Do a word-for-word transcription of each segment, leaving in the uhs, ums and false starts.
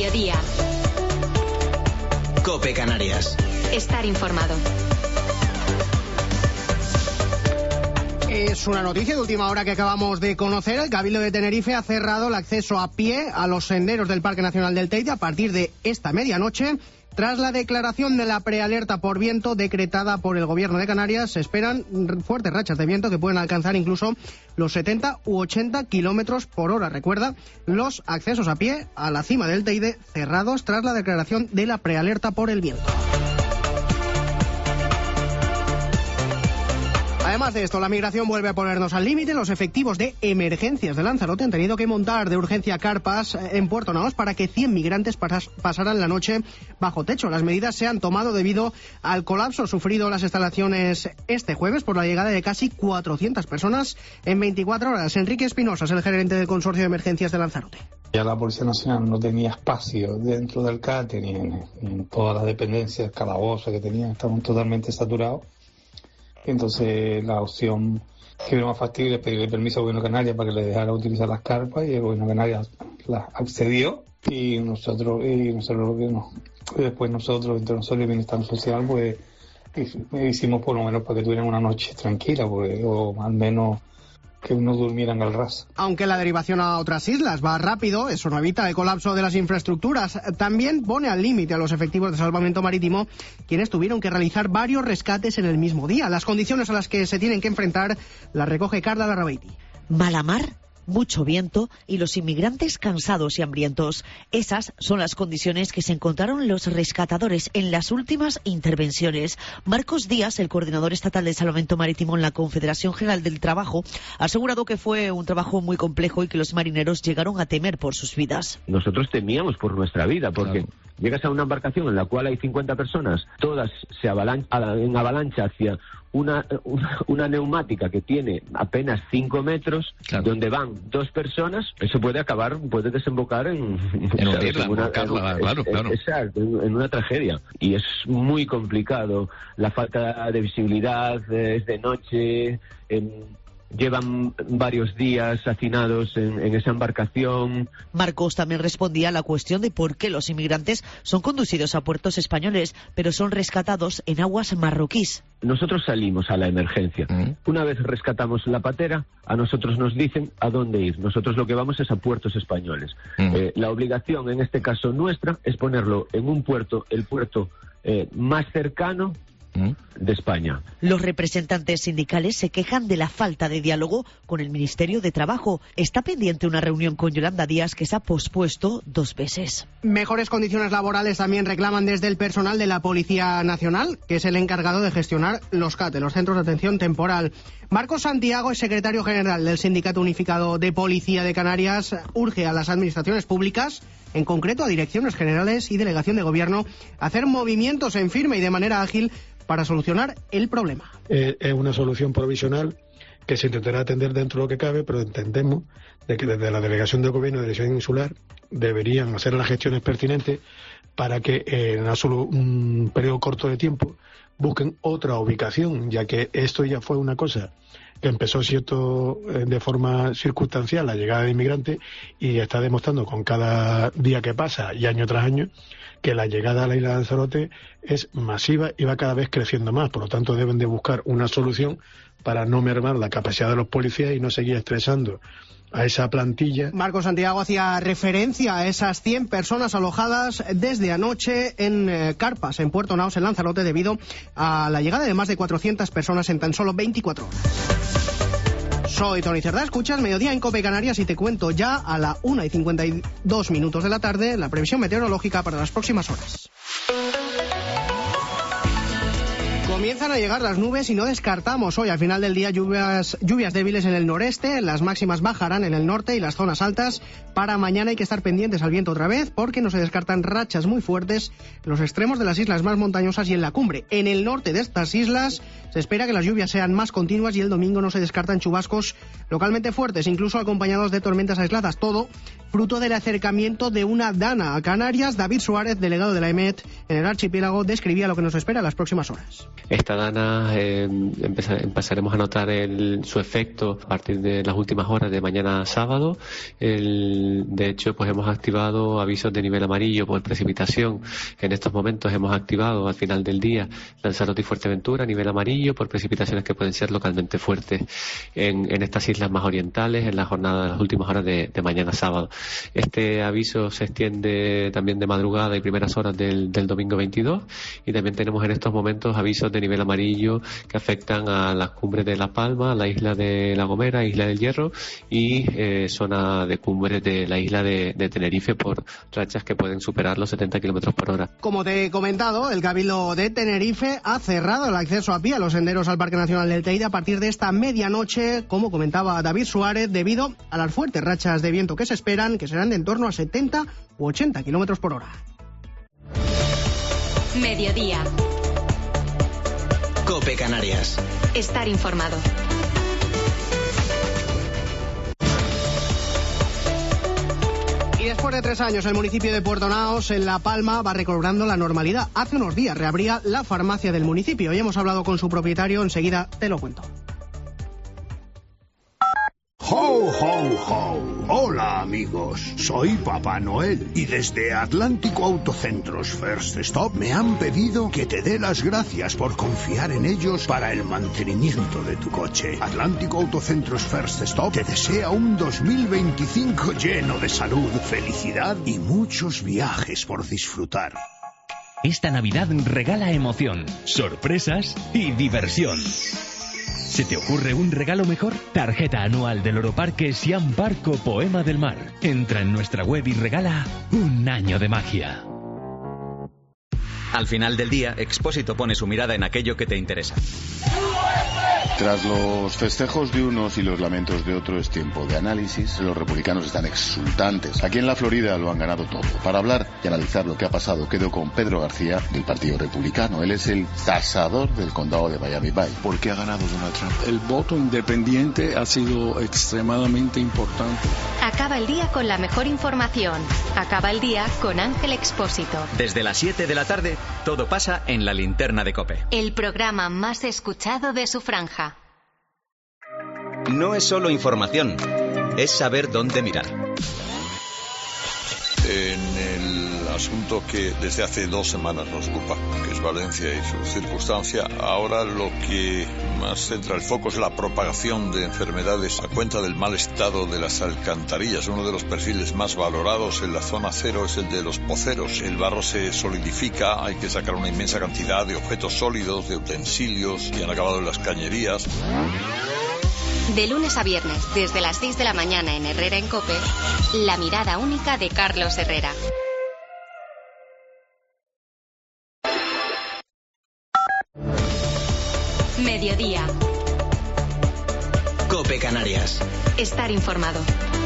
mediodía. COPE Canarias. Estar informado. Es una noticia de última hora que acabamos de conocer. El Cabildo de Tenerife ha cerrado el acceso a pie a los senderos del Parque Nacional del Teide a partir de esta medianoche. Tras la declaración de la prealerta por viento decretada por el Gobierno de Canarias, se esperan fuertes rachas de viento que pueden alcanzar incluso los setenta u ochenta kilómetros por hora. Recuerda, los accesos a pie a la cima del Teide cerrados tras la declaración de la prealerta por el viento. Además de esto, la migración vuelve a ponernos al límite. Los efectivos de emergencias de Lanzarote han tenido que montar de urgencia carpas en Puerto Naos para que cien migrantes pas- pasaran la noche bajo techo. Las medidas se han tomado debido al colapso sufrido en las instalaciones este jueves por la llegada de casi cuatrocientas personas en veinticuatro horas. Enrique Espinosa es el gerente del Consorcio de Emergencias de Lanzarote. Ya la Policía Nacional no tenía espacio dentro del C A T ni en, ni en todas las dependencias, calabozos que tenían, estaban totalmente saturados. Entonces la opción que vio más factible es pedirle permiso al Gobierno de Canarias para que le dejara utilizar las carpas, y el Gobierno de Canarias las accedió, y nosotros y nosotros lo que no. Y después nosotros, entre nosotros y el Bienestar Social, pues hicimos por lo menos para que tuvieran una noche tranquila, pues, o al menos que no durmieran al ras. Aunque la derivación a otras islas va rápido, eso no evita el colapso de las infraestructuras. También pone al límite a los efectivos de salvamento marítimo, quienes tuvieron que realizar varios rescates en el mismo día. Las condiciones a las que se tienen que enfrentar las recoge Carla Larrabeiti. Mala mar, mucho viento y los inmigrantes cansados y hambrientos. Esas son las condiciones que se encontraron los rescatadores en las últimas intervenciones. Marcos Díaz, el coordinador estatal de salvamento marítimo en la Confederación General del Trabajo, ha asegurado que fue un trabajo muy complejo y que los marineros llegaron a temer por sus vidas. Nosotros temíamos por nuestra vida, porque claro, llegas a una embarcación en la cual hay cincuenta personas, todas se avalan- en avalancha hacia Una, una, una neumática que tiene apenas cinco metros, claro, donde van dos personas. Eso puede acabar, puede desembocar en, en, ¿sabes? en una, Carla, en, claro, claro. Exacto, en, en una tragedia. Y es muy complicado. La falta de visibilidad, es de noche, en, llevan varios días hacinados en, en esa embarcación. Marcos también respondía a la cuestión de por qué los inmigrantes son conducidos a puertos españoles, pero son rescatados en aguas marroquíes. Nosotros salimos a la emergencia. Mm. Una vez rescatamos la patera, a nosotros nos dicen a dónde ir. Nosotros lo que vamos es a puertos españoles. Mm. Eh, la obligación, en este caso nuestra, es ponerlo en un puerto, el puerto eh, más cercano de España. Los representantes sindicales se quejan de la falta de diálogo con el Ministerio de Trabajo. Está pendiente una reunión con Yolanda Díaz que se ha pospuesto dos veces. Mejores condiciones laborales también reclaman desde el personal de la Policía Nacional, que es el encargado de gestionar los C A T E, los Centros de Atención Temporal. Marcos Santiago es secretario general del Sindicato Unificado de Policía de Canarias. Urge a las administraciones públicas, en concreto a direcciones generales y delegación de gobierno, a hacer movimientos en firme y de manera ágil para solucionar el problema. Eh, es una solución provisional que se intentará atender dentro de lo que cabe, pero entendemos de que desde la Delegación de Gobierno y Dirección Insular deberían hacer las gestiones pertinentes para que eh, en solo un periodo corto de tiempo busquen otra ubicación, ya que esto ya fue una cosa que empezó cierto eh, de forma circunstancial, la llegada de inmigrantes, y está demostrando con cada día que pasa y año tras año que la llegada a la isla de Lanzarote es masiva y va cada vez creciendo más. Por lo tanto, deben de buscar una solución para no mermar la capacidad de los policías y no seguir estresando a esa plantilla. Marcos Santiago hacía referencia a esas cien personas alojadas desde anoche en eh, carpas en Puerto Naos, en Lanzarote, debido a la llegada de más de cuatrocientas personas en tan solo veinticuatro horas. Soy Tony Cerdá, escuchas Mediodía en COPE Canarias y te cuento ya a la una y cincuenta y dos minutos de la tarde la previsión meteorológica para las próximas horas. Comienzan a llegar las nubes y no descartamos hoy al final del día lluvias, lluvias débiles en el noreste. Las máximas bajarán en el norte y las zonas altas. Para mañana hay que estar pendientes al viento otra vez porque no se descartan rachas muy fuertes en los extremos de las islas más montañosas y en la cumbre. En el norte de estas islas se espera que las lluvias sean más continuas y el domingo no se descartan chubascos localmente fuertes, incluso acompañados de tormentas aisladas. Todo fruto del acercamiento de una dana a Canarias. David Suárez, delegado de la E M E T en el archipiélago, describía lo que nos espera en las próximas horas. Esta dana eh, empezar, empezaremos a notar el, su efecto a partir de las últimas horas de mañana sábado. El, de hecho, pues hemos activado avisos de nivel amarillo por precipitación. En estos momentos hemos activado al final del día Lanzarote y Fuerteventura, nivel amarillo por precipitaciones que pueden ser localmente fuertes en, en estas islas más orientales en la jornada de las últimas horas de, de mañana sábado. Este aviso se extiende también de madrugada y primeras horas del, del domingo veintidós, y también tenemos en estos momentos avisos de nivel amarillo que afectan a las cumbres de La Palma, la isla de La Gomera, isla del Hierro y eh, zona de cumbres de la isla de, de Tenerife por rachas que pueden superar los setenta kilómetros por hora. Como te he comentado, el Cabildo de Tenerife ha cerrado el acceso a pie a los senderos al Parque Nacional del Teide a partir de esta medianoche, como comentaba David Suárez, debido a las fuertes rachas de viento que se esperan, que serán de en torno a setenta u ochenta kilómetros por hora. Mediodía. COPE Canarias. Estar informado. Y después de tres años, el municipio de Puerto Naos, en La Palma, va recobrando la normalidad. Hace unos días reabría la farmacia del municipio. Hoy hemos hablado con su propietario, enseguida te lo cuento. ¡Ho, ho, ho! Hola, amigos. Soy Papá Noel y desde Atlántico Autocentros First Stop me han pedido que te dé las gracias por confiar en ellos para el mantenimiento de tu coche. Atlántico Autocentros First Stop te desea un dos mil veinticinco lleno de salud, felicidad y muchos viajes por disfrutar. Esta Navidad regala emoción, sorpresas y diversión. ¿Se te ocurre un regalo mejor? Tarjeta anual del Oroparque Siam Barco Poema del Mar. Entra en nuestra web y regala un año de magia. Al final del día, Expósito pone su mirada en aquello que te interesa. Tras los festejos de unos y los lamentos de otro, es tiempo de análisis. Los republicanos están exultantes. Aquí en la Florida lo han ganado todo. Para hablar y analizar lo que ha pasado, quedo con Pedro García, del Partido Republicano. Él es el tasador del condado de Miami-Dade. ¿Por qué ha ganado Donald Trump? El voto independiente ha sido extremadamente importante. Acaba el día con la mejor información. Acaba el día con Ángel Expósito. Desde las siete de la tarde, todo pasa en la linterna de COPE. El programa más escuchado de su franja. No es solo información, es saber dónde mirar. En el asunto que desde hace dos semanas nos ocupa, que es Valencia y su circunstancia, ahora lo que más centra el foco es la propagación de enfermedades a cuenta del mal estado de las alcantarillas. Uno de los perfiles más valorados en la zona cero es el de los poceros. El barro se solidifica, hay que sacar una inmensa cantidad de objetos sólidos, de utensilios que han acabado en las cañerías. De lunes a viernes, desde las seis de la mañana en Herrera en COPE, la mirada única de Carlos Herrera. Mediodía. COPE Canarias. Estar informado.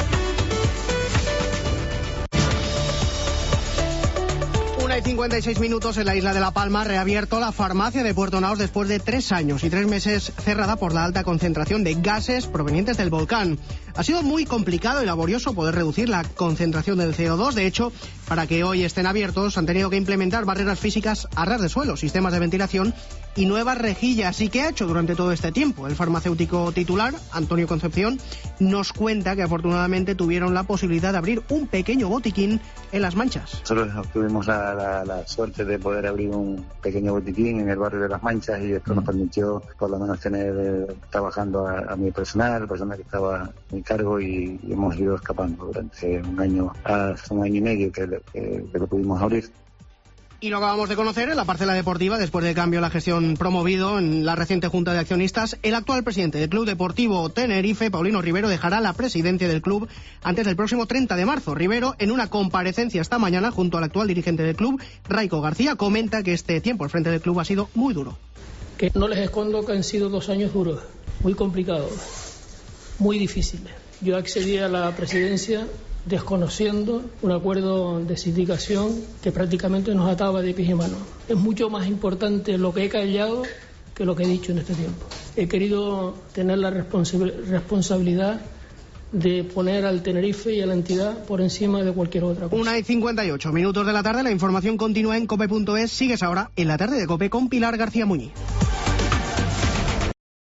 una y cincuenta y seis minutos en la isla de La Palma, reabierto la farmacia de Puerto Naos después de tres años y tres meses cerrada por la alta concentración de gases provenientes del volcán. Ha sido muy complicado y laborioso poder reducir la concentración del C O dos. De hecho, para que hoy estén abiertos han tenido que implementar barreras físicas a ras de suelo, sistemas de ventilación y nuevas rejillas. ¿Y qué ha hecho durante todo este tiempo? El farmacéutico titular, Antonio Concepción, nos cuenta que afortunadamente tuvieron la posibilidad de abrir un pequeño botiquín en Las Manchas. Nosotros tuvimos la, la, la suerte de poder abrir un pequeño botiquín en el barrio de Las Manchas y esto nos permitió por lo menos tener eh, trabajando a, a mi personal, personal que estaba a mi cargo y, y hemos ido escapando durante un año, hace un año y medio que, que, que lo pudimos abrir. Y lo acabamos de conocer en la parcela deportiva, después del cambio en la gestión promovido en la reciente Junta de Accionistas. El actual presidente del Club Deportivo Tenerife, Paulino Rivero, dejará la presidencia del club antes del próximo treinta de marzo. Rivero, en una comparecencia esta mañana junto al actual dirigente del club, Raico García, comenta que este tiempo al frente del club ha sido muy duro. Que no les escondo que han sido dos años duros, muy complicados, muy difíciles. Yo accedí a la presidencia desconociendo un acuerdo de sindicación que prácticamente nos ataba de pies y manos. Es mucho más importante lo que he callado que lo que he dicho en este tiempo. He querido tener la responsa- responsabilidad de poner al Tenerife y a la entidad por encima de cualquier otra cosa. Una y cincuenta y ocho minutos de la tarde, la información continúa en cope punto es. Sigues ahora en la tarde de COPE con Pilar García Muñiz.